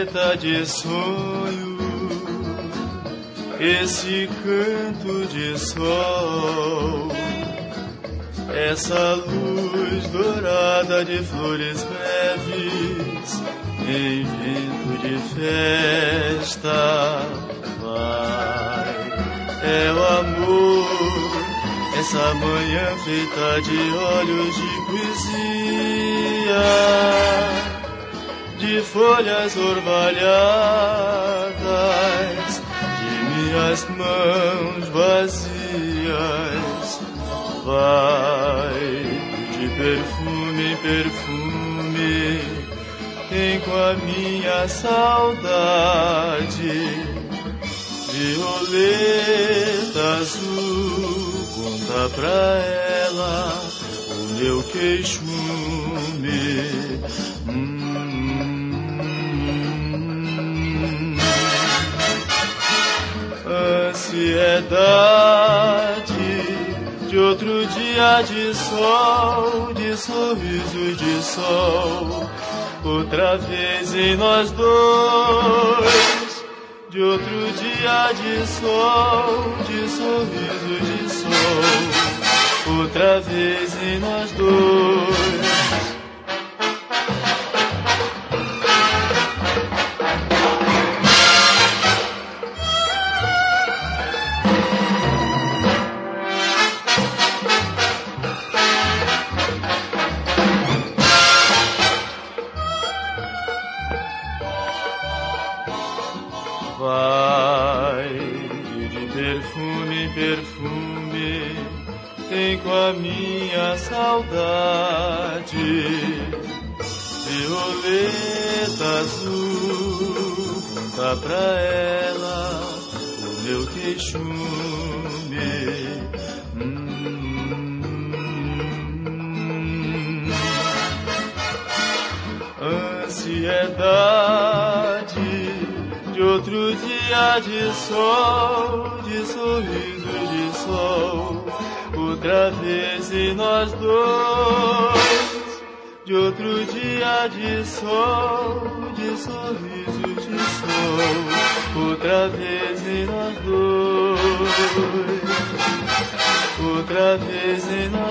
violeta de sonho, esse canto de sol, essa luz dourada de flores breves em vento de festa. Vai, é o amor, essa manhã feita de olhos de poesia, de folhas orvalhadas, de minhas mãos vazias. Vai de perfume em perfume, tem com a minha saudade. Violeta azul, conta pra ela o meu queixume. Ansiedade de outro dia de sol, de sorriso de sol, outra vez em nós dois. De outro dia de sol, de sorriso de sol, outra vez em nós dois. Vai de perfume em perfume, tem com a minha saudade. Violeta azul, conta pra ela o meu queixume. Ansiedade de outro dia de sol, de sorriso de sol, outra vez em nós dois. De outro dia de sol, de sorriso de sol, outra vez em nós dois. Outra vez em nós dois.